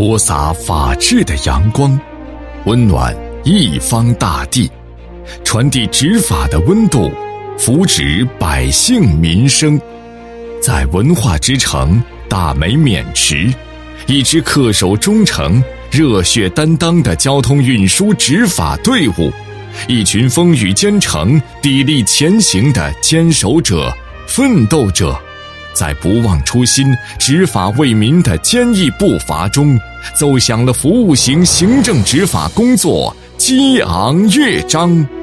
播撒法治的阳光，温暖一方大地，传递执法的温度，扶植百姓民生。在文化之城大美渑池，一支恪守忠诚、热血担当的交通运输执法队伍，一群风雨兼程、砥砺前行的坚守者、奋斗者，在不忘初心、执法为民的坚毅步伐中，奏响了服务型行政执法工作激昂乐章。